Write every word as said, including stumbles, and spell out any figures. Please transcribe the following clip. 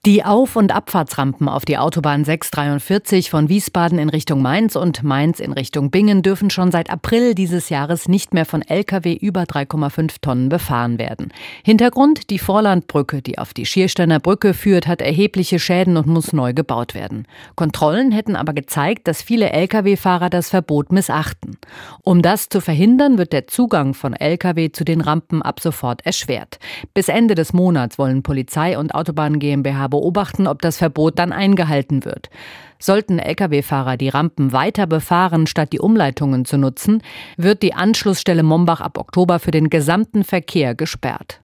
Die Auf- und Abfahrtsrampen auf die Autobahn sechs dreiundvierzig von Wiesbaden in Richtung Mainz und Mainz in Richtung Bingen dürfen schon seit April dieses Jahres nicht mehr von L K W über drei Komma fünf Tonnen befahren werden. Hintergrund: die Vorlandbrücke, die auf die Schiersteiner Brücke führt, hat erhebliche Schäden und muss neu gebaut werden. Kontrollen hätten aber gezeigt, dass viele L K W-Fahrer das Verbot missachten. Um das zu verhindern, wird der Zugang von L K W zu den Rampen ab sofort erschwert. Bis Ende des Monats wollen Polizei und Autobahn GmbH beobachten, ob das Verbot dann eingehalten wird. Sollten L K W-Fahrer die Rampen weiter befahren, statt die Umleitungen zu nutzen, wird die Anschlussstelle Mombach ab Oktober für den gesamten Verkehr gesperrt.